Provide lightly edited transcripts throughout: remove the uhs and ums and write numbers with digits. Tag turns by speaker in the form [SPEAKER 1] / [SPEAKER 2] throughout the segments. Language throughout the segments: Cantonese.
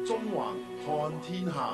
[SPEAKER 1] 中環看天下。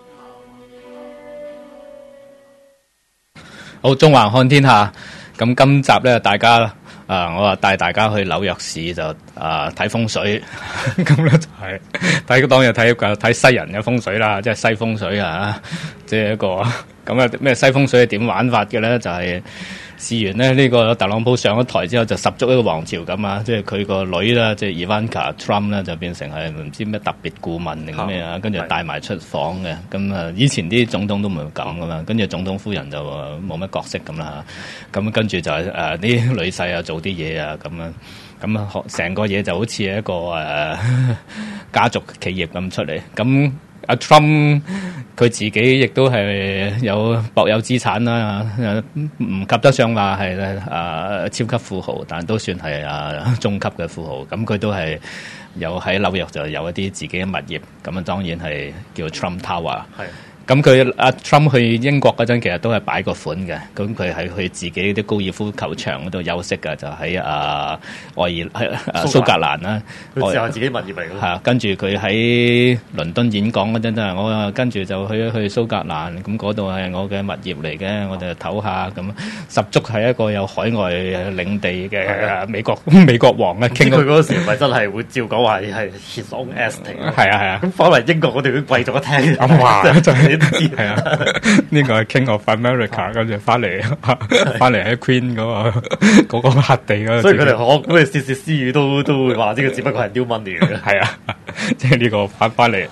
[SPEAKER 2] 好，中環看天下。咁今集咧，大家我話帶大家去紐約市就睇風水。咁咧就係睇當日睇西人嘅風水啦，即係西風水啊，即係一個咁啊咩西風水係點玩法嘅咧？就係試完咧呢個特朗普上咗台之後，就十足一個王朝咁啊！即係佢個女啦，即係 Ivanka Trump 咧，就變成係唔知咩特別顧問定咩啊，跟住帶埋出訪嘅。咁啊，以前啲總統都唔會咁噶嘛，跟住總統夫人就冇乜角色咁啦。咁跟住就係啲女婿啊做啲嘢啊咁樣，咁啊成個嘢就好似一個家族企業咁出嚟。咁阿 Trump 佢自己亦都係有薄有資產啦，唔及得上話係超級富豪，但都算係中級嘅富豪。咁佢都係有喺紐約就有一啲自己嘅物業，咁啊當然係叫 Trump Tower。係。咁佢阿 Trump 去英國嗰陣，其實都係擺個款嘅。咁佢喺佢自己啲高爾夫球場嗰度休息嘅，就喺蘇格蘭啦。
[SPEAKER 3] 佢就係自己物業嚟嘅。
[SPEAKER 2] 係啊，跟住佢喺倫敦演講嗰陣，我跟住就去蘇格蘭，咁嗰度係我嘅物業嚟嘅，我哋唞下咁，十足係一個有海外領地嘅美國王咧。傾
[SPEAKER 3] 佢嗰時咪真係會照講話係 his own estate。
[SPEAKER 2] 係啊。
[SPEAKER 3] 咁翻嚟英國嗰條貴咗一聽。
[SPEAKER 2] 咁話就係。係啊，呢個係 King of America， 跟住翻嚟喺 Queen 嗰個黑地嗰度。
[SPEAKER 3] 所以佢哋竊竊私語都會話呢個只不過係 new money 嘅。
[SPEAKER 2] 係啊，即係呢個翻嚟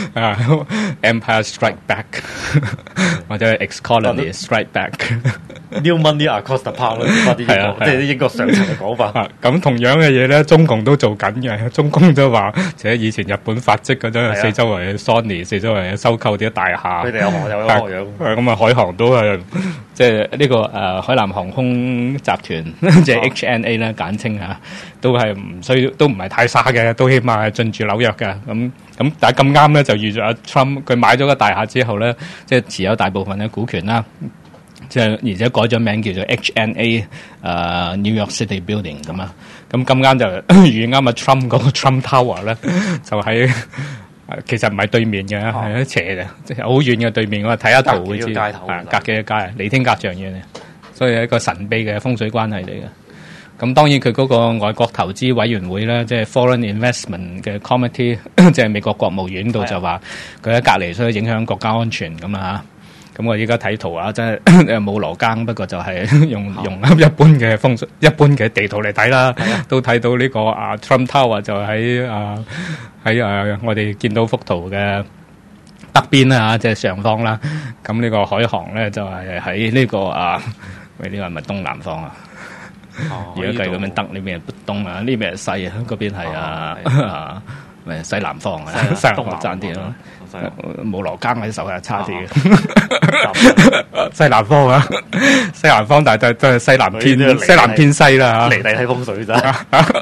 [SPEAKER 2] Empire Strike Back 或者 Ex-colony Strike Back。New
[SPEAKER 3] money across the pond 即係啲英國上層嘅講法。
[SPEAKER 2] 咁同樣嘅嘢咧，中共都做緊嘅。中共都話，其實以前日本發跡嗰陣，四周圍 Sony， 四周圍收購啲大廈。
[SPEAKER 3] 佢哋有學樣。
[SPEAKER 2] 咁啊，海航都係即係呢個海南航空集團，即係 HNA 咧簡稱嚇，都係都唔係太差嘅，都起碼係進駐紐約嘅。咁但係咁啱咧，就遇咗阿 Trump， 佢買咗個大廈之後咧，即係持有大部分嘅股權啦。即係而且改咗名叫做 HNA New York City Building 咁啊，咁咁啱就遇啱阿 Trump 嗰個 Trump Tower 咧，就喺其實唔係對面嘅，係一斜嘅，即係好遠嘅對面。我睇一圖會知，隔幾個街，離天隔丈遠嘅，所以係一個神秘嘅風水關係嚟嘅。咁當然佢嗰個外國投資委員會咧，即係 Foreign Investment 嘅 Committee， 即係美國國務院度就話佢喺隔離，所以影響國家安全咁啊。咁我依家睇圖啊，真係冇羅庚，不過就係用一般嘅風水、一般嘅地圖嚟睇啦，都睇到呢個Trump Tower 就喺我哋見到幅圖嘅北邊啦，即係上方啦。咁呢個海航咧就係喺呢個喂，呢個係咪東南方啊？如果計咁樣得呢邊係東啊，呢邊係西啊，嗰邊係咪西南方啊？西南方爭啲咯。冇羅庚喺手係差啲嘅，西南方啊，西南方，但係都係西南偏西啦嚇。
[SPEAKER 3] 離地睇風水咋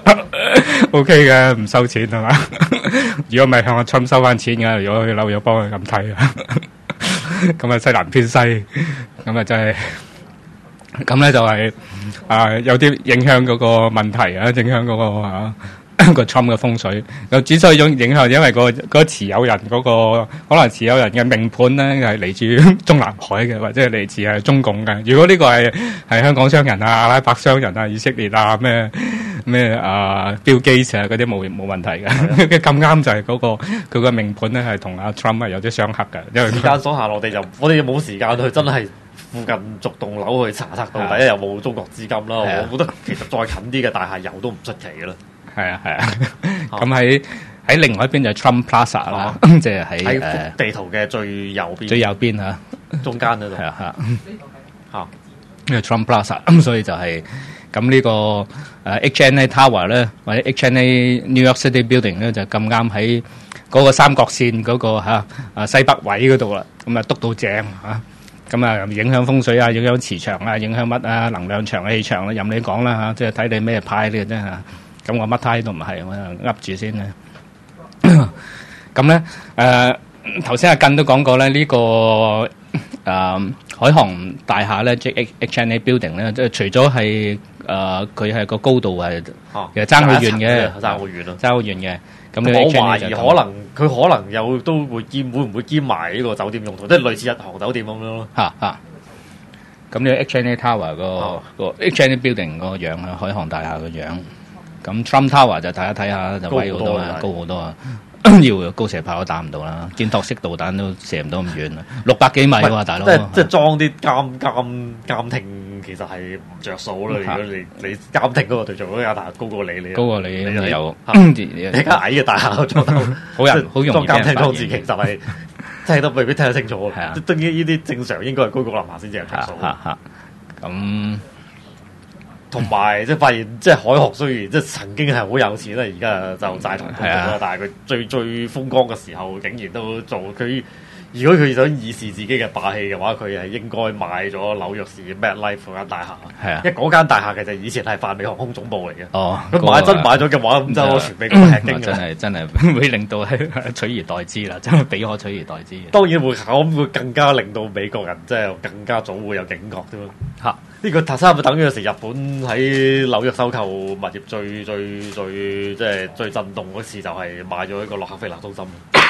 [SPEAKER 2] ？OK 嘅，唔收錢係嘛？如果唔係向阿 Trump 收翻錢嘅，如果去紐約幫佢咁睇啊，咁啊西南偏西，咁啊真係，咁咧就係有啲影響嗰個問題啊，影響嗰個個 Trump 嘅風水，又之所以影響，因為個持有人嗰個可能持有人嘅命盤咧係嚟自中南海嘅，或者係嚟自係中共嘅。如果呢個係香港商人啊、阿拉伯商人啊、以色列啊、咩 Bill Gates 啊嗰啲冇問題嘅。咁啱就係佢個命盤咧係同阿 Trump 係有啲相克嘅。因為
[SPEAKER 3] 時間所限，我哋就冇時間去真係附近逐棟樓去查測到底有冇中國資金啦。我覺得其實再近啲嘅大廈有都唔出奇嘅啦。
[SPEAKER 2] 係啊，咁喺另外一邊就係 Trump Plaza 啦，即係喺
[SPEAKER 3] 地圖嘅最右邊。
[SPEAKER 2] 最右邊嚇，
[SPEAKER 3] 中間嗰度。係
[SPEAKER 2] 啊，呢個 Trump Plaza， 咁所以就係咁呢個HNA Tower 咧，或者 HNA New York City Building 咧，就咁啱喺嗰個三角線嗰個西北位嗰度啦，咁啊篤到正嚇。咁啊，影響風水啊，影響磁場啊，影響乜啊，能量場、氣場啊，任你講啦嚇，即係睇你咩派嘅啫嚇。咁我乜胎都唔係，我就噏住先咧。咁咧頭先阿根都講過咧，呢個海航大廈咧，即係 HNA Building 咧，即係除咗係佢係個高度係其實爭好遠嘅，
[SPEAKER 3] 爭好遠咯，
[SPEAKER 2] 爭好遠嘅。 咁你
[SPEAKER 3] 我懷疑
[SPEAKER 2] 佢
[SPEAKER 3] 可能有都會唔會兼埋呢個酒店用途，即係類似日航酒店咁樣咯。
[SPEAKER 2] 咁呢個 HNA Tower 個 HNA Building 個樣啊，海航大廈個樣。咁 Trump Tower 就大家睇下就威好多啦，高好多啊！要高射炮都打唔到啦，肩托式導彈都射唔到咁遠啊，600幾米喎，大佬！
[SPEAKER 3] 即係裝啲監聽，其實係唔着數啦。如果你監聽嗰個對象嗰間大廈高過你
[SPEAKER 2] 高過你咁又
[SPEAKER 3] 你間矮嘅大廈裝得
[SPEAKER 2] 好容易
[SPEAKER 3] 裝監聽裝置，其實係聽都未必聽得清楚。
[SPEAKER 2] 係啊，
[SPEAKER 3] 對於呢啲正常應該係高過林下先至係着數。
[SPEAKER 2] 咁。
[SPEAKER 3] 同埋即係發現，即係海航雖然即係曾經係好有錢啦，而家就債台高築啦。但係佢最風光嘅時候，竟然都做佢。如果佢想以示自己嘅霸氣嘅話，佢係應該買咗紐約市 MetLife 嗰間大廈。係啊，因為嗰間大廈其實以前係泛美航空總部嚟嘅。哦，佢買咗嘅話，咁就全美國吃驚嘅。
[SPEAKER 2] 真係會令到取而代之啦，真係比可取而代之。
[SPEAKER 3] 當然會更加令到美國人即係更加早會有警覺啫嘛。嚇！呢個差唔多等於有時日本喺紐約收購物業最即係最震動嗰次，就係買咗一個洛克菲勒中心。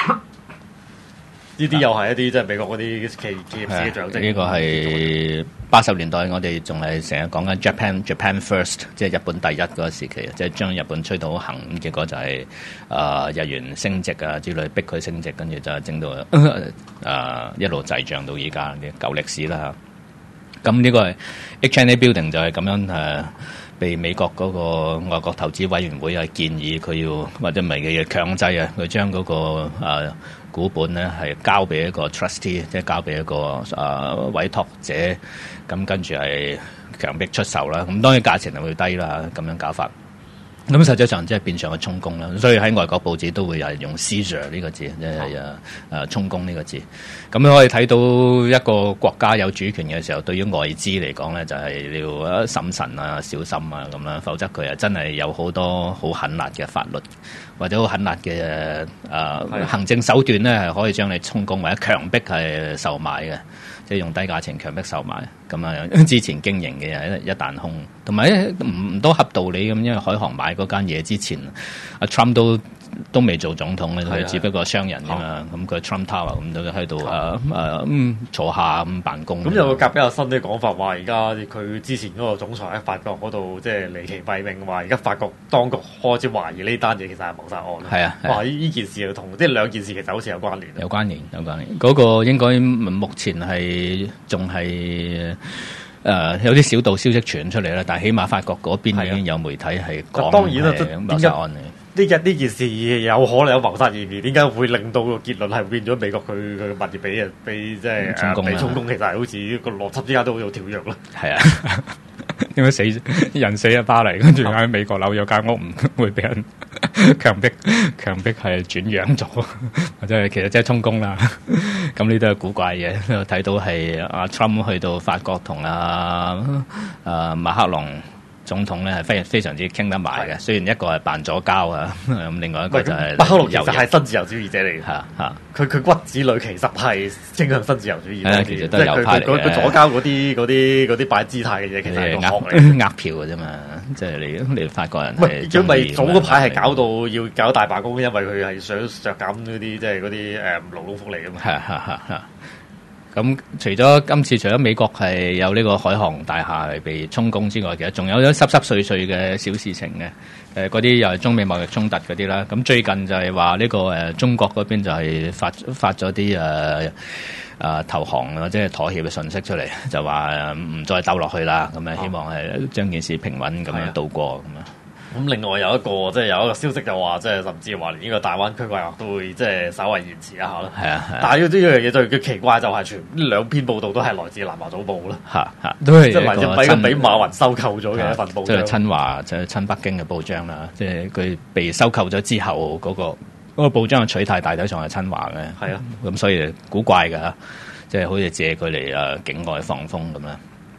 [SPEAKER 3] 呢啲又係一啲即係美國嗰啲企業史嘅象徵。呢
[SPEAKER 2] 個係80年代，我哋仲係成日講緊 Japan First， 即係日本第一嗰個時期，即係將日本吹到好行。結果就係日元升值啊之類，逼佢升值，跟住就整到一路滯脹到而家嘅舊歷史啦。咁呢個係 HNA Building 就係咁樣被美國嗰個外國投資委員會係建議佢要或者唔係嘅強制啊，佢將嗰個股本咧係交俾一個 trustee， 即係交俾一個委託者，咁跟住係強迫出售啦。咁當然價錢係會低啦，咁樣搞法。咁實際上即係變相嘅充公啦，所以喺外國報紙都會係用 seizure 呢個字，即係充公呢個字。咁你可以睇到一個國家有主權嘅時候，對於外資嚟講咧，就係要審慎啊、小心啊咁啦，否則佢係真係有好多好狠辣嘅法律或者好狠辣嘅行政手段咧，係可以將你充公或者強迫係售賣嘅。即係用低價錢強迫售賣，咁啊之前經營嘅人一彈空，同埋唔都合道理咁，因為海航買嗰間嘢之前，阿 Trump 都未做總統咧，佢只不過商人啫嘛，咁佢 Trump Tower 咁都喺度坐下咁辦公。
[SPEAKER 3] 咁有個比較新啲講法，話而家佢之前嗰個總裁喺法國嗰度即係離奇斃命，話而家法國當局開始懷疑呢單嘢其實係謀殺案。係啊，哇！呢件事又同即係兩件事其實好似有關聯。有關聯。
[SPEAKER 2] 嗰個應該目前係仲係有啲小道消息傳出嚟啦，但係起碼法國嗰邊已經有媒體係講係謀殺案嚟。
[SPEAKER 3] 呢件事有可能有謀殺嫌疑，點解會令到個結論係變咗美國佢物業俾即係被充公？其實係好似個邏輯之間都好有跳躍咯。係啊，
[SPEAKER 2] 點解人死喺巴黎，跟住喺美國紐約間屋唔會俾人強迫係轉讓咗，或者係其實即係充公啦。咁呢都係古怪嘅。睇到係阿 Trump 去到法國同馬克龍總統咧係非常之傾得埋嘅，雖然一個係扮咗交啊，咁另外一個就係
[SPEAKER 3] 馬克龍其實係新自由主義者嚟嘅，佢骨子裏其實係傾向新自由主義，
[SPEAKER 2] 其實都係右派嚟嘅。
[SPEAKER 3] 佢左交嗰啲擺姿態嘅嘢，其實係
[SPEAKER 2] 呃票嘅啫嘛，即係你法國人係
[SPEAKER 3] 因為早嗰排係搞到要搞大罷工，因為佢係想削減嗰啲即係嗰啲勞工福利啊嘛。
[SPEAKER 2] 咁除咗美國係有呢個海航大廈係被充公之外，其實仲有啲濕碎嘅小事情嘅。嗰啲又係中美貿易衝突嗰啲啦。咁最近就係話呢個中國嗰邊就係發咗啲投降或者係妥協嘅信息出嚟，就話唔再鬥落去啦。咁啊，希望係將件事平穩咁樣度過咁啊。
[SPEAKER 3] 咁另外有一個消息就話，即係甚至話連呢個大灣區規劃都會即係稍為延遲一下咯。係啊，但係呢樣嘢最奇怪就係兩篇報道都係來自南華早報啦。
[SPEAKER 2] 都係
[SPEAKER 3] 即係俾馬雲收購咗嘅一份報章。
[SPEAKER 2] 即係親華，即係親北京嘅報章啦。即係佢被收購咗之後，嗰個報章嘅取態大體上係親華嘅。係啊，咁所以古怪㗎，即係好似借佢嚟境外放風咁啦。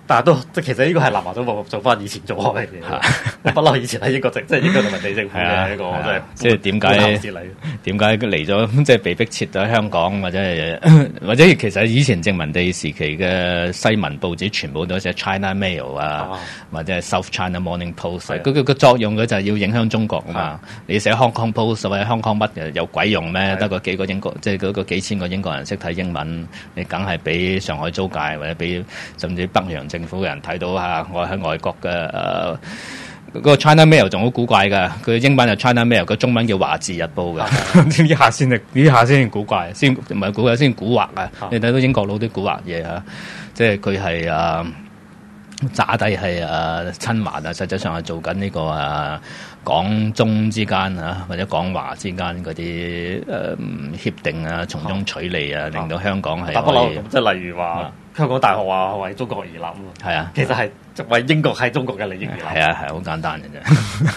[SPEAKER 3] 但係都即係其實呢個係南華早報做翻以前做開嘅嘢，不嬲以前喺英國即係英國殖民地政府嘅一個
[SPEAKER 2] 即係點解嚟咗即係被逼撤咗香港，或者其實以前殖民地時期嘅西文報紙全部都寫 China Mail 或者係 South China Morning Post， 佢個作用佢就係要影響中國啊嘛。你寫 Hong Kong Post 或者 Hong Kong 乜嘅有鬼用咩？得個幾個英國即係嗰個幾千個英國人識睇英文，你梗係俾上海租界或者俾甚至北洋政府嘅人睇到我喺外國嘅嗰個 China Mail 仲好古怪㗎，佢英文係 China Mail，佢中文叫華字日報㗎。呢下先古怪，先唔係古怪，先古惑啊！你睇到英國佬啲古惑嘢即係佢係渣底係親華實際上係做緊呢個港中之間或者港華之間嗰啲協定從中取利令到香港係
[SPEAKER 3] 不嬲咁，即係例如話香港大學話為中國而立
[SPEAKER 2] 係啊，
[SPEAKER 3] 其實係為英國喺中國嘅利益而立，
[SPEAKER 2] 係好簡單嘅啫。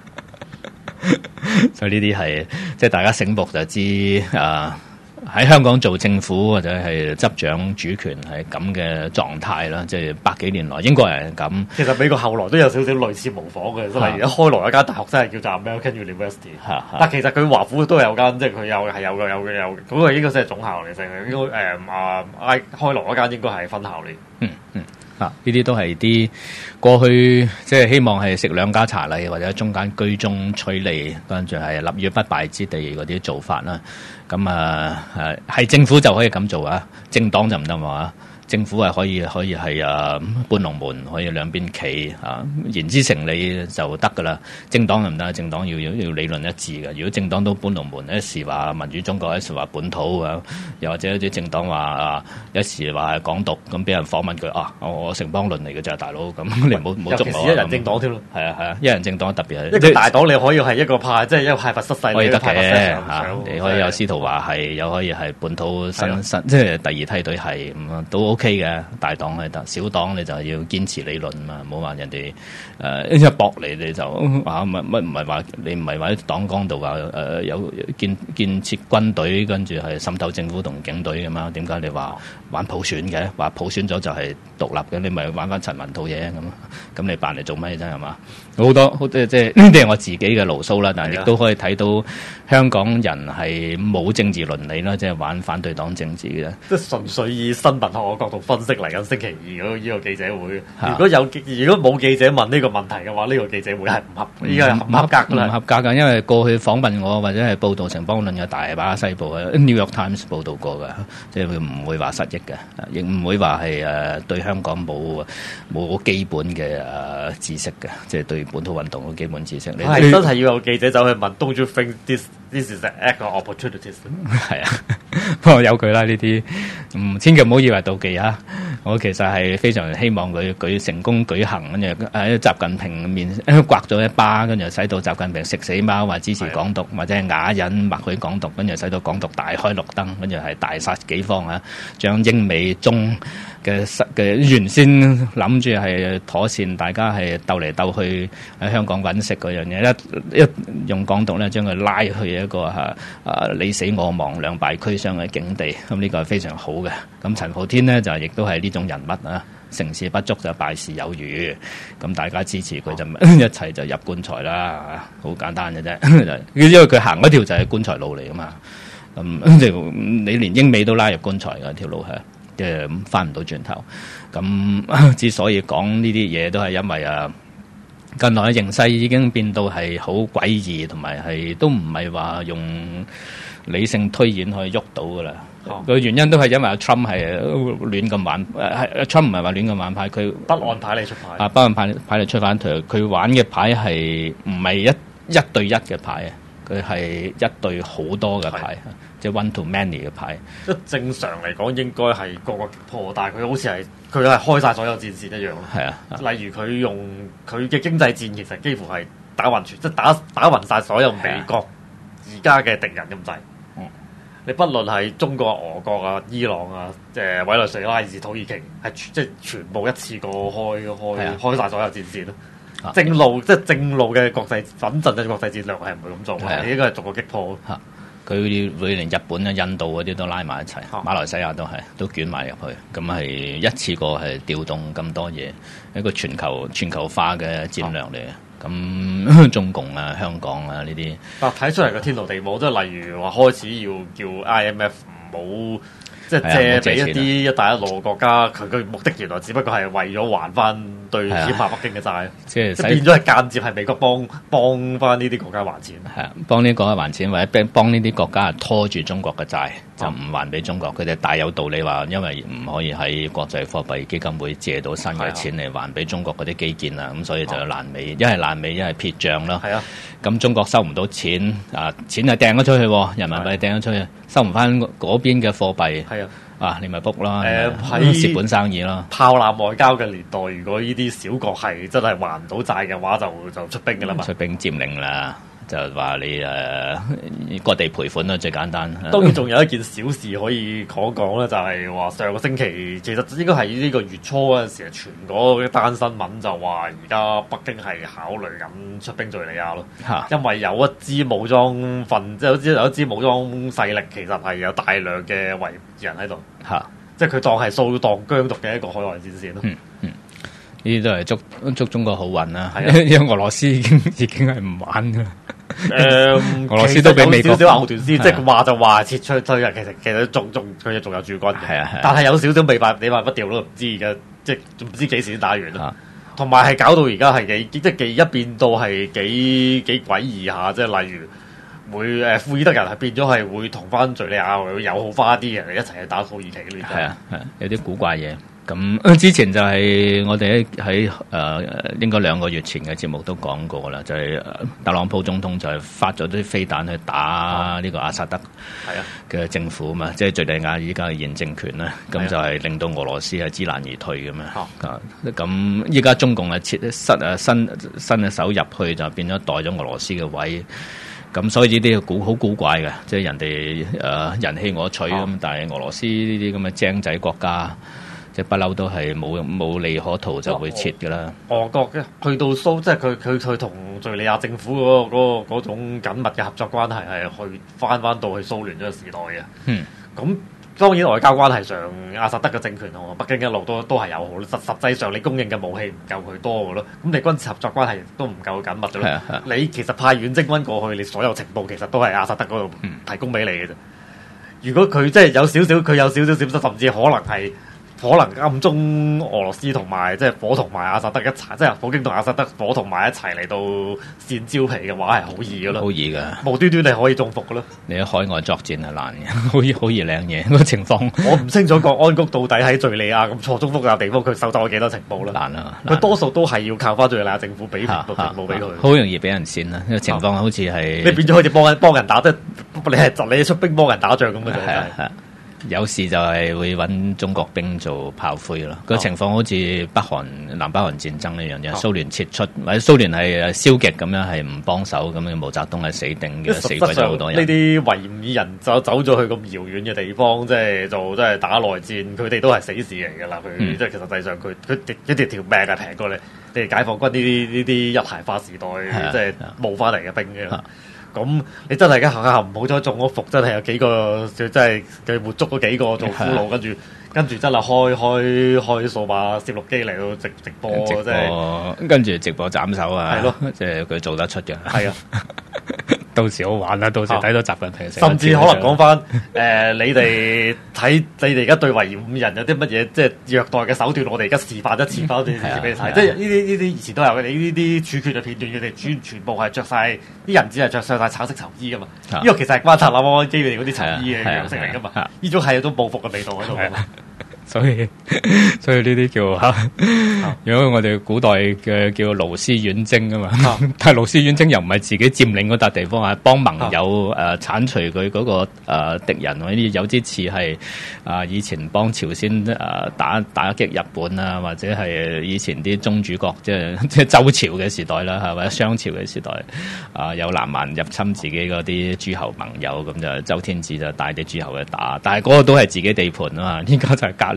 [SPEAKER 2] 所以呢啲係即係大家醒目就知喺香港做政府或者係執掌主權係咁嘅狀態啦，即係百幾年來英國人係咁。
[SPEAKER 3] 其實美國後來都有少少類似模仿嘅，例如開羅一間大學真係叫做 American University，但其實佢華府都有間，即係佢有嗰個應該真係總校嚟嘅，應該開羅嗰間應該係分校嚟。
[SPEAKER 2] 呢啲都係啲過去即係希望係食兩家茶禮或者中間居中取利，跟住係立於不敗之地嗰啲做法啦。咁係政府就可以咁做啊，政黨就唔得嘛。政府係可以係搬龍門，可以兩邊企言之成理就得噶啦。政黨就唔得，政黨要理論一致嘅。如果政黨都搬龍門，一時話民主中國，一時話本土又或者有啲政黨話一時話係港獨，咁俾人訪問佢我城邦論嚟嘅咋大佬，咁你唔好捉我。尤其是一人政黨添咯。係啊，一人政黨特別係一個大黨，你可以係一個派，即係一個派閥失勢，可以得嘅你可以有司徒華係，又可以係本土新即係第二梯隊係咁都 OK 嘅。大黨係得，小黨你就要堅持理論嘛，唔好話人哋一搏你就話乜唔係話你唔係話黨綱度話有建設軍隊，跟住係滲透政府同警隊㗎嘛？點解你話玩普選嘅？話普選咗就係獨立嘅，你咪玩翻陳雲套嘢咁你扮嚟做咩啫？係嘛？好多即係呢啲係我自己嘅牢騷啦，但係亦都可以睇到香港人係冇政治倫理啦，即係玩反對黨政治嘅，
[SPEAKER 3] 即係純粹以新聞學嘅角度分析嚟緊星期二嗰個記者會。如果冇記者問呢個問題嘅話，呢個記者會係依家係唔合格㗎啦，唔合格㗎，因為過去訪問我或者係報導城邦論嘅大把西報New York Times 報導過㗎，即係佢唔會話失憶嘅，亦唔會話係對香港冇基本嘅知識嘅，即係對本土運動嘅基本知識。你真係要有記者走去問 Don't you think this is an act of opportunities？
[SPEAKER 2] 係不過有佢啦呢啲，千祈唔好以為妒忌啊！我其實係非常希望佢成功舉行，跟住喺習近平面刮咗一巴，跟住使到習近平食死貓，話支持港獨，或者係啞忍默許港獨，跟住使到港獨大開綠燈，跟住係大殺幾方將英美中嘅原先諗住係妥善，大家係鬥嚟鬥去喺香港揾食嗰樣嘢，一用港獨咧，將佢拉去一個你死我亡兩敗俱傷嘅境地，咁呢個係非常好嘅。咁陳浩天呢，就亦都係呢種人物成事不足就敗事有餘，咁大家支持佢就一齊就入棺材啦，好簡單嘅啫。因為佢行嗰條就係棺材路嚟噶嘛，你連英美都拉入棺材嘅條路係。即係翻唔到轉頭，咁之所以講呢啲嘢，都係因為近來嘅形勢已經變到係好詭異，同埋係都唔係話用理性推演可以喐到噶啦。個原因都係因為阿 Trump 係亂咁玩，Trump 唔係話亂咁玩牌，佢
[SPEAKER 3] 不按牌嚟出牌。
[SPEAKER 2] 不按牌嚟出牌，佢玩嘅牌係唔係一對一嘅牌啊？佢係一對好多嘅牌。即係 one to many 嘅牌，
[SPEAKER 3] 即正常嚟講應該係個個擊破，但係佢好似係佢係開晒所有戰線一樣咯。係例如佢用佢嘅經濟戰，其實幾乎係打暈即係打暈晒所有美國而家嘅敵人咁滯。你不論係中國、俄國伊朗委內瑞拉以至土耳其，係即係全部一次過開晒所有戰線咯。正路嘅國際穩陣嘅國際戰略係唔會咁做嘅，應該係逐個擊破。
[SPEAKER 2] 佢會連日本啊、印度嗰啲都拉埋一齊，馬來西亞都捲埋入去，咁係一次過係調動咁多嘢，一個全球化嘅戰略嚟嘅。咁中共啊、香港啊呢啲，
[SPEAKER 3] 睇出嚟個天羅地網，即係例如話開始要叫 IMF 唔好。即係借俾一啲一帶一路國家，佢目的原來只不過係為咗還翻對欠下北京嘅債，即係變咗係間接係美國幫翻呢啲國家還錢。
[SPEAKER 2] 係啊，幫呢啲國家還錢，或者幫呢啲國家拖住中國嘅債，就唔還俾中國。佢哋大有道理話，因為唔可以喺國際貨幣基金會借到新嘅錢嚟還俾中國嗰啲基建啊，咁所以就有爛尾，一係爛尾，一係撇帳咯。係啊，咁中國收唔到錢，錢係掟咗出去，人民幣掟咗出去，收唔翻嗰邊嘅貨幣。係啊，你咪 book 啦，喺蝕本生意啦。
[SPEAKER 3] 炮艦外交嘅年代，如果呢啲小國係真係還唔到債嘅話，就出兵㗎啦嘛。出
[SPEAKER 2] 兵佔領啦，就話你割地賠款啦，最簡單。
[SPEAKER 3] 當然仲有一件小事可以講咧，就係話上個星期其實應該係呢個月初嗰陣時，傳嗰單新聞就話而家北京係考慮緊出兵敍利亞咯。因為有一支武裝即係有一支武裝勢力，其實係有大量嘅維人喺度。即係佢當係掃蕩疆獨嘅一個海外戰線咯。
[SPEAKER 2] 呢啲都係祝中國好運啦。因為俄羅斯已經係唔玩㗎啦。俄羅斯都俾美國
[SPEAKER 3] 少少藕斷絲，即係話就話撤出退啊。其實佢仲有駐軍嘅，但係有少少未辦不掉咯，唔知而家即係唔知幾時先打完啦。同埋係搞到而家係即係一變到係幾詭異下，即係例如會庫爾德人係變咗係會同翻敍利亞會友好翻啲人嚟一齊去打土耳其嗰啲。
[SPEAKER 2] 係啊，有啲古怪嘢。咁之前就係我哋喺應該2個月前嘅節目都講過啦，就係特朗普總統就係發咗啲飛彈去打呢個阿薩德嘅政府啊嘛，即係敍利亞依家嘅現政權啦，咁就係令到俄羅斯係知難而退咁樣。咁依家中共係伸隻手入去就變咗代咗俄羅斯嘅位。咁所以呢啲好古怪嘅，即係人哋人棄我取咁，但係俄羅斯呢啲咁嘅精仔國家。即係不嬲都係冇利可圖就會撤㗎啦。
[SPEAKER 3] 俄國嘅去到即係佢同敍利亞政府嗰種緊密嘅合作關係係去翻到去蘇聯嗰個時代嘅。咁當然外交關係上，阿薩德嘅政權同北京一路都係友好。實際上你供應嘅武器唔夠佢多嘅咯。咁你軍事合作關係都唔夠緊密咗咯。你其實派遠征軍過去，你所有情報其實都係阿薩德嗰度提供俾你嘅啫。如果佢即係有少少閃失，甚至可能暗中俄羅斯同埋即係伙同埋阿薩德一齊，即係普京同阿薩德伙同埋一齊嚟到扇蕉皮嘅話係好易嘅咯，
[SPEAKER 2] 好易㗎，
[SPEAKER 3] 無端端你可以中伏嘅咯。
[SPEAKER 2] 你喺海外作戰係難嘅，好易領嘢嗰個情況。
[SPEAKER 3] 我唔清楚國安局到底喺敍利亞咁錯綜複雜地方，佢收到咗幾多情報啦？
[SPEAKER 2] 難啊！
[SPEAKER 3] 佢多數都係要靠翻敍利亞政府俾情報俾佢，
[SPEAKER 2] 好容易俾人扇啦。呢個情況好似係
[SPEAKER 3] 你變咗好似幫人打，即係你出兵幫人打仗咁嘅啫。
[SPEAKER 2] 有時就係會揾中國兵做炮灰咯，個情況好似南北韓戰爭呢樣嘢，蘇聯撤出或者蘇聯係消極咁樣係唔幫手咁樣，毛澤東係死定嘅，死鬼咗好多人。呢啲維吾爾人走咗去咁遙遠嘅地方，即係打內戰，佢哋都係死士嚟㗎啦。佢即係其實實際上佢一條命係平過你解放軍呢啲一孩化時代即係冒翻嚟嘅兵嘅。咁你真係而家下唔好彩中咗伏，真係有幾個真係佢活捉咗幾個做俘虜，跟住真係開數碼攝錄機嚟到直播，即係跟住直播斬首啊！係咯，即係佢做得出嘅。係啊，到時好玩啦！到時睇到習近平，甚至可能講翻你哋而家對維吾爾人有啲乜嘢即係虐待嘅手段，我哋而家示範一次翻俾你睇。即係呢啲以前都有嘅，你呢啲處決嘅片段，佢哋全部係着晒啲人質係着晒橙色囚衣噶嘛。呢個其實係關塔那摩基佢哋嗰啲囚衣嘅樣式嚟噶嘛。呢種係有種報復嘅味道喺度。所以呢啲叫如果我哋古代嘅叫勞師遠征啊嘛，但係勞師遠征又唔係自己佔領嗰笪地方啊，幫盟友剷除佢嗰個敵人，呢啲有啲似係以前幫朝鮮打擊日本啊，或者係以前啲宗主國即係周朝嘅時代啦，或者商朝嘅時代有南蠻入侵自己嗰啲諸侯盟友，咁就周天子就帶啲諸侯去打，但係嗰個都係自己地盤啊嘛，依家就係隔離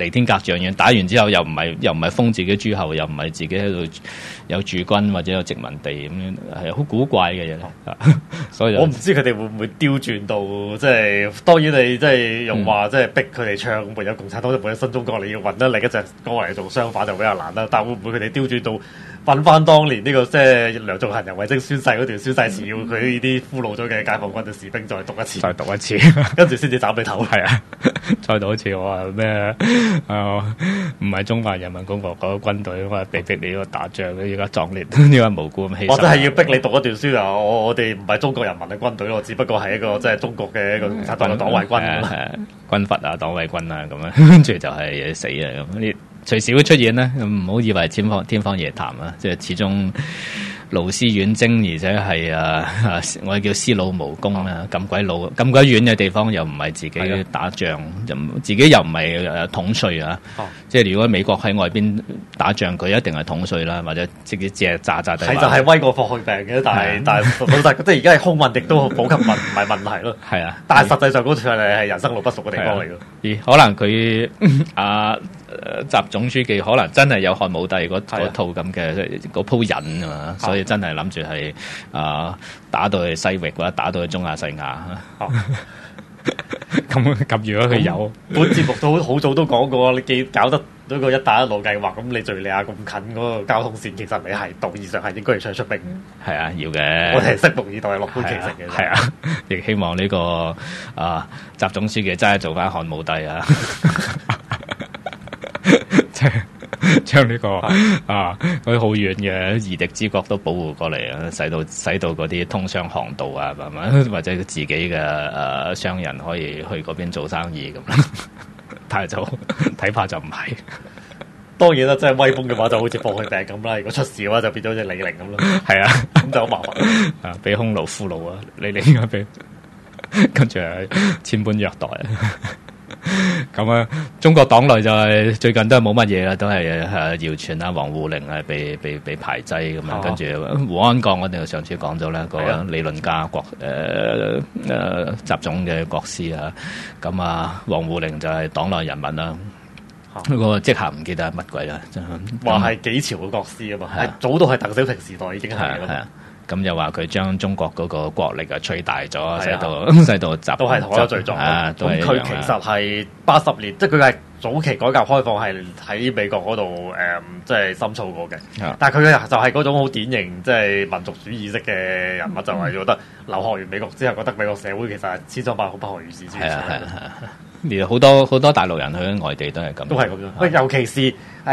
[SPEAKER 2] 離天隔丈遠，打完之後又唔係封自己諸侯，又唔係自己喺度有駐軍或者有殖民地咁樣，係好古怪嘅嘢所以
[SPEAKER 3] 我唔知佢哋會唔會刁轉到，即係當然你即係用話即係逼佢哋唱沒有共產黨就沒有新中國，你要揾得另一隻歌嚟做相反就比較難啦。但會唔會佢哋刁轉到揾翻當年呢個即係梁頌恆人為徵宣誓嗰條宣誓詞，要佢呢啲俘虜咗嘅解放軍嘅士兵再讀一次，跟住先至斬你頭。
[SPEAKER 2] 係啊，再讀一次我話咩？唔係中華人民共和國軍隊，我話逼你個打仗，而家壯烈，而家無辜咁犧牲。
[SPEAKER 3] 我真係要逼你讀一段書啊！我哋唔係中國人民嘅軍隊咯，只不過係一個即係中國嘅一個共產黨嘅黨衛軍
[SPEAKER 2] 軍閥啊，黨衛軍啊咁樣，跟住就係死啊咁。隨時會出現咧，唔好以為天方夜譚啊！即係始終勞師遠征，而且係我哋叫師老無功啊！咁鬼遠嘅地方又唔係自己打仗，自己又唔係統帥啊！即係如果美國喺外邊打仗，佢一定係統帥啦，或者自己只係炸地。
[SPEAKER 3] 係就係威過霍去病嘅，但係老實即係而家係空運亦都補給唔係問題咯。係啊，但係實際上嗰處係人生路不熟嘅地方嚟咯。
[SPEAKER 2] 可能佢習總書記可能真係有漢武帝嗰套咁嘅嗰鋪癮啊嘛，所以真係諗住係打到去西域或者打到去中亞細亞。咁如果佢有
[SPEAKER 3] 本節目都好早都講過，你搞得嗰個一帶一路計劃，咁你敍利亞咁近嗰個交通線，其實你係道義上係應該要出兵。係啊，要嘅。我哋係拭目以待，樂觀其成嘅。係啊，
[SPEAKER 2] 亦希望呢個習總書記真係做翻漢武帝啊！即係將呢個嗰啲好遠嘅夷狄之國都保護過嚟啊，使到嗰啲通商航道啊，係咪？或者自己嘅商人可以去嗰邊做生意咁。但係就睇怕就唔係。
[SPEAKER 3] 當然啦，即係威風嘅話就好似霍去病咁啦。如果出事嘅話就變咗好似李寧咁咯。係啊，咁就好麻煩啊，
[SPEAKER 2] 俾匈奴俘虜啊，李寧應該俾跟住千般虐待啊。咁啊，中國黨內就係最近都係冇乜嘢啦，都係謠傳啊，王滬寧係被排擠咁樣，跟住胡安鋼我哋上次講咗啦，個理論家習總嘅國師啊，咁啊，王滬寧就係黨內人物啦，個職銜唔記得係乜鬼啦，
[SPEAKER 3] 話係幾朝嘅國師啊嘛，係早到係鄧小平時代已經係啦。
[SPEAKER 2] 咁又話佢將中國嗰個國力吹大咗，使到
[SPEAKER 3] 都係同一個罪狀。咁佢其實係80年，即係佢係早期改革開放係喺美國嗰度即係深造過嘅。但係佢就係嗰種好典型，即係民族主義式嘅人物，就係覺得留學完美國之後，覺得美國社會其實係千瘡百孔，不可與世之處。
[SPEAKER 2] 而好多大陸人去外地都係咁，
[SPEAKER 3] 都係咁樣。尤其是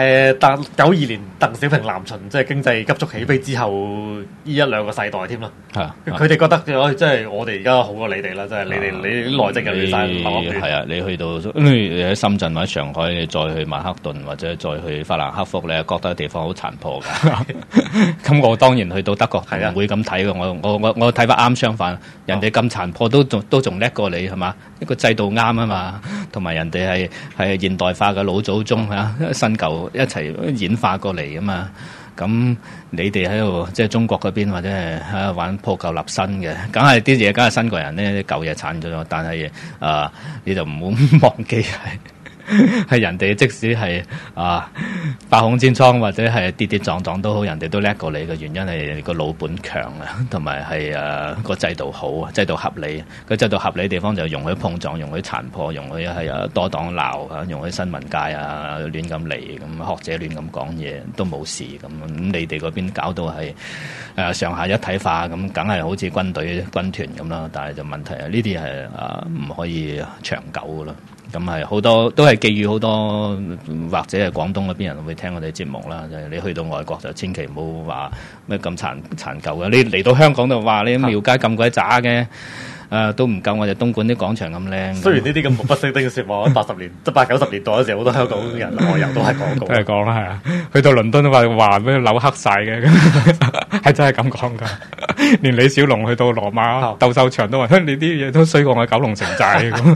[SPEAKER 3] 92年鄧小平南巡，即係經濟急速起飛之後，呢1-2個世代添啦。佢哋覺得即係我哋而家好過你哋啦，即係你內政人晒
[SPEAKER 2] 係啊，你去到你喺深圳或者上海，你再去曼克頓或者再去法蘭克福，你係覺得地方好殘破㗎。咁我當然去到德國唔會咁睇嘅，我睇法啱相反，人哋咁殘破都仲叻過你係嘛？一個制度啱啊嘛，同埋人哋係現代化嘅老祖宗新舊一齊演化過嚟啊嘛。咁你哋喺度即係中國嗰邊或者係喺度玩破舊立新嘅，梗係啲嘢梗係新過人咧，啲舊嘢鏟咗。但係你就唔好忘記係人哋，即使係百孔千瘡或者係跌跌撞撞都好，人哋都叻過你嘅原因係個老本強啊，同埋係個制度好啊，制度合理。個制度合理嘅地方就容許碰撞，容許殘破，容許係多黨鬧啊，容許新聞界亂咁嚟，咁學者亂咁講嘢都冇事咁。你哋嗰邊搞到係上下一體化咁，梗係好似軍團咁啦。但係就問題係呢啲係唔可以長久噶啦。咁係好多都係寄予好多，或者係廣東嗰邊人會聽我哋節目啦。就係你去到外國就千祈唔好話咩咁殘舊嘅。你嚟到香港就話你廟街咁鬼渣嘅，都唔夠我哋東莞啲廣場咁靚。
[SPEAKER 3] 雖然呢啲咁目不識丁嘅説話，喺80年即係80-90年代嗰時候，好多香港人外遊都係講過。都係
[SPEAKER 2] 講啦，係啊。去到倫敦都話咩樓黑晒嘅，係真係咁講㗎。連李小龍去到羅馬鬥獸場都話：你啲嘢都衰過我九龍城寨咁。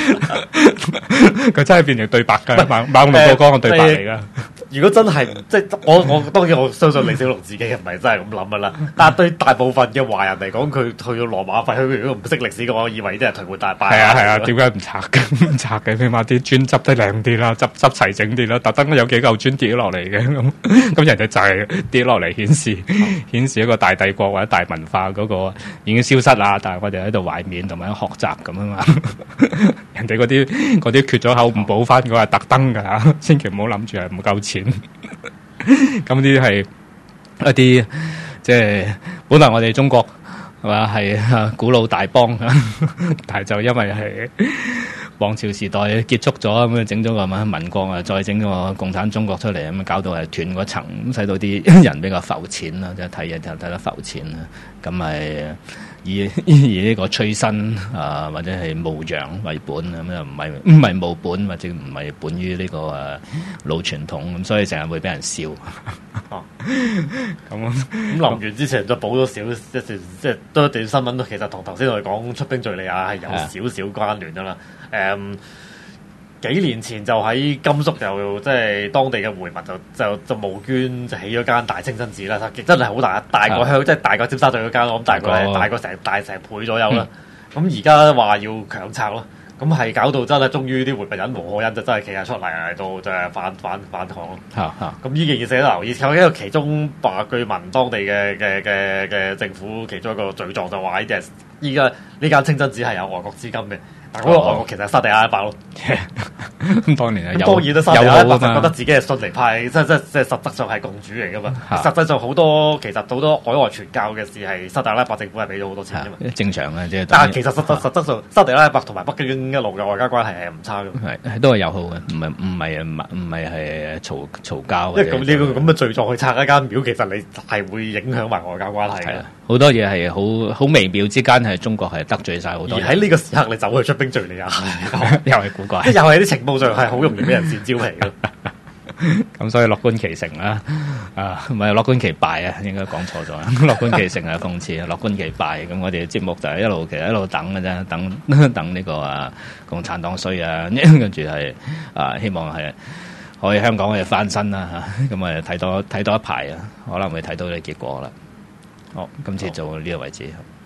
[SPEAKER 2] 佢真係變成對白㗎，猛龍過江嘅對白嚟㗎。
[SPEAKER 3] 如果真係即係我當然我相信李小龍自己唔係真係咁諗㗎啦。但係對大部分嘅華人嚟講，佢去到羅馬廢墟，如果唔識歷史嘅話，我以為啲係頹垣大敗。
[SPEAKER 2] 係啊，點解唔拆嘅？唔拆嘅，起碼啲磚執得靚啲啦，執齊整啲啦。特登有幾嚿磚跌落嚟嘅咁人哋就係跌落嚟顯示一個大帝國或者大文化嗰個已經消失啦。但係我哋喺度懷緬同埋學習咁啊嘛。人哋嗰啲缺咗口唔補翻嗰係特登㗎嚇，千祈唔好諗住係唔夠錢。咁啲係一啲即係本來我哋中國係嘛係古老大邦，但係就因為係皇朝時代結束咗咁，整咗個民國啊，再整個共產中國出嚟咁，搞到係斷嗰層，咁使到啲人比較浮淺啦，即係睇嘢就睇得浮淺啦。咁係以呢個催新啊或者係慕洋為本咁，又唔係務本或者唔係本於呢個老傳統咁，所以成日會俾人笑。咁
[SPEAKER 3] 臨完之前就補咗少一段，即係多一段新聞，其實同頭先我哋講出兵敍利亞係有少少關聯噶啦。幾年前就喺甘肅就即係當地嘅回民就募捐就起咗間大清真寺啦，真係好大個鄉，即係大過尖沙咀嗰間，我諗大過成倍左右啦。咁而家話要強拆咯，咁係搞到真係終於啲回民忍無可忍，就真係企晒出嚟到就係反抗咯。咁呢件事值得留意，因為其中話據聞當地嘅政府其中一個罪狀就話依家呢間清真寺係有外國資金嘅。嗰個外國其實係沙地阿拉伯咯，
[SPEAKER 2] 咁當年係
[SPEAKER 3] 當然都沙地阿拉伯就覺得自己係遜尼派，即係實質上係共主嚟噶嘛。實際上好多海外傳教嘅事係沙地阿拉伯政府係俾咗好多錢啫嘛。
[SPEAKER 2] 正常嘅即係。
[SPEAKER 3] 但係其實實質上沙地阿拉伯同埋北京一路嘅外交關係係唔差嘅。
[SPEAKER 2] 係都係友好嘅，唔係係嘈交。
[SPEAKER 3] 因為咁呢個咁嘅罪狀去拆一間廟，其實你係會影響埋外交關係嘅。
[SPEAKER 2] 好多嘢係好微妙之間係中國係得罪晒好多。
[SPEAKER 3] 而喺呢個時刻，你走去出兵敍利亞，
[SPEAKER 2] 又係古怪，
[SPEAKER 3] 又係啲情報上係好容易俾人跣蕉皮嘅。
[SPEAKER 2] 咁所以樂觀其成啦，唔係樂觀其敗啊，應該講錯咗。樂觀其成係諷刺，樂觀其敗。咁我哋嘅節目就係其實一路等嘅啫，等呢個共產黨衰啊，跟住係希望係可以香港可以翻身啦嚇。咁睇多一排啊，可能會睇到啲結果啦。好，今次做呢個為止。